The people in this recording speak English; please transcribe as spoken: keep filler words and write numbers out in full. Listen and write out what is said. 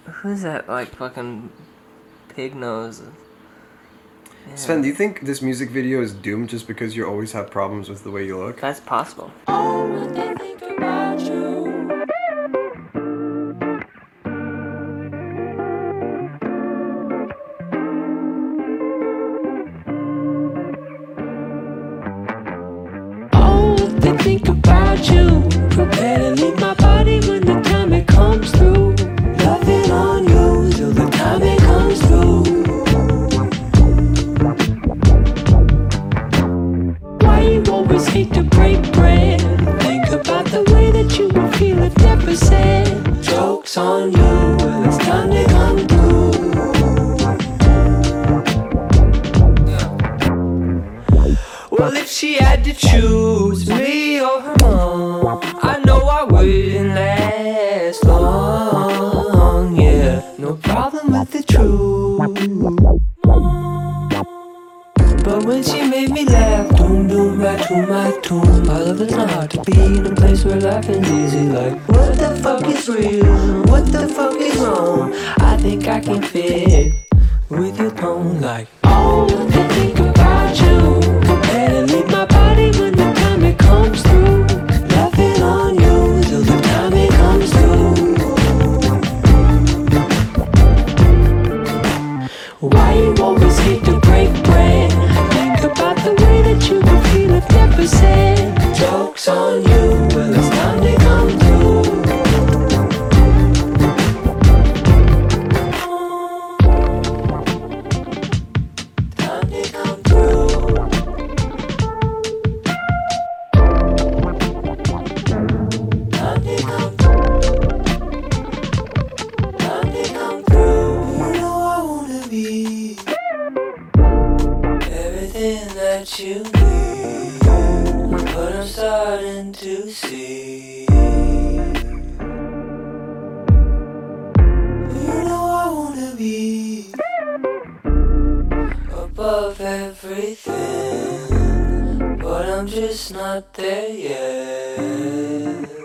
Who's that, like, fucking pig nose? Yeah. Sven, do you think this music video is doomed just because you always have problems with the way you look? That's possible. Oh, what they think about you. Oh, what they think about you. Prepare to leave my body when the time it comes through. Loving on you till the time it comes through. Why you always hate to break bread? Think about the way that you would feel if never said. Joke's on you, well it's time to come through. Well, if she had to choose me or her mom, I know I wouldn't last long, yeah. No problem with the truth. But when she made me laugh, doom doom right to my tomb. I love it's not hard to be in a place where life is easy. Like, what the fuck is real? What the fuck is wrong? I think I can fit with your tone. Like, oh, I think about you. Prepare to leave my body when the time it comes through. Loving on you till the time it comes through. Why you always hate to break bread? Think about the way that you would feel if never said. Joke's on you, well it's time to come through. Time to come through. Time to come through. Time to come through. You know I wanna be everything that you need, but I'm starting to see. You know I wanna be above everything, but I'm just not there yet.